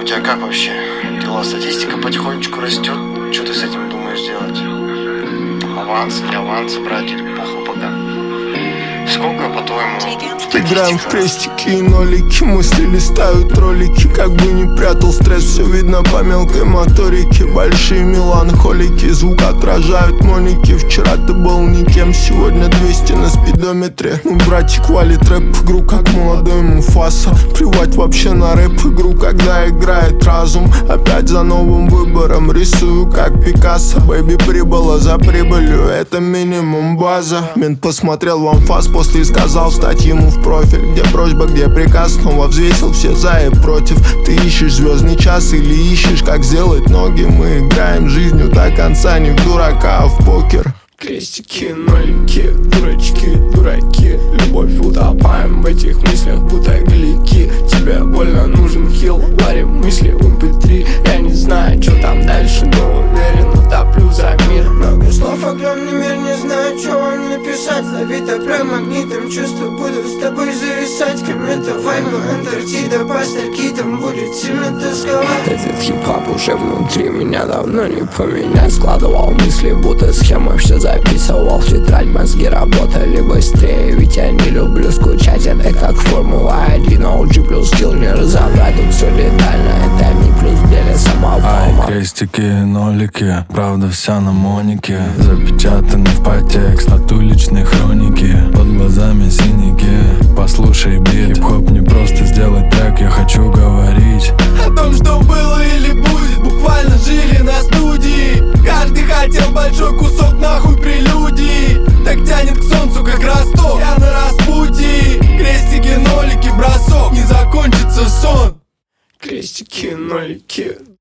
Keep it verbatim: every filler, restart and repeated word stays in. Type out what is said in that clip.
тебя как вообще дела? Статистика потихонечку растет. Что ты с этим думаешь делать? Аванс, не аванс брать или похуй пока? Сколько, по-твоему? Играем в крестики и нолики, мысли листают ролики. Как бы не прятал стресс, все видно по мелкой моторике. Большие меланхолики, звук отражают моники. Вчера ты был никем, сегодня двести на спидометре. Ну, братик валит рэп-игру, как молодой Муфаса. Плевать вообще на рэп-игру, когда играет разум. Опять за новым выбором рисую, как Пикассо. Бэйби прибыла за прибылью, это минимум база. Мент посмотрел в анфас после и сказал встать ему в профиль. Где просьба, где приказ, снова взвесил все за и против. Ты ищешь звездный час или ищешь, как сделать ноги? Мы играем жизнью до конца, не в дурака, а в покер. Крестики, нолики, дурачки, дураки. Любовь, утопаем в этих мыслях, будто глики. Тебе больно нужен хил, варим мысли в эм пэ три. Я не знаю, что там дальше, но уверен, утоплю за мир. Много слов, огромный мир, не знаю, что вам написать. Лови так прям магнитом, чувства буду с тобой зависать. Коммента, вайбы, Антарктида, пастырки, там будет сильно тосковать. Этот хип-хоп уже внутри меня давно не поменять. Складывал мысли, будто схема, все записывал в тетрадь. Мозги работали быстрее, ведь я не люблю скучать. Это как Формула один, о джи плюс скилл не разобрать. Тут все летально, это не плюс в деле самого. Ай, крестики, нолики, правда вся на монике. Запечатаны в подтекст от уличной хроники. Под глазами синяки, послушай бит. Хип-хоп не просто сделать трек, я хочу говорить о том, что было или будет, буквально жили на студии. Каждый хотел большой кусок нахуй прелюдии. Так тянет к солнцу, как Ростов, я на распутье. Крестики, нолики, бросок, не закончится сон. Крестики, нолики,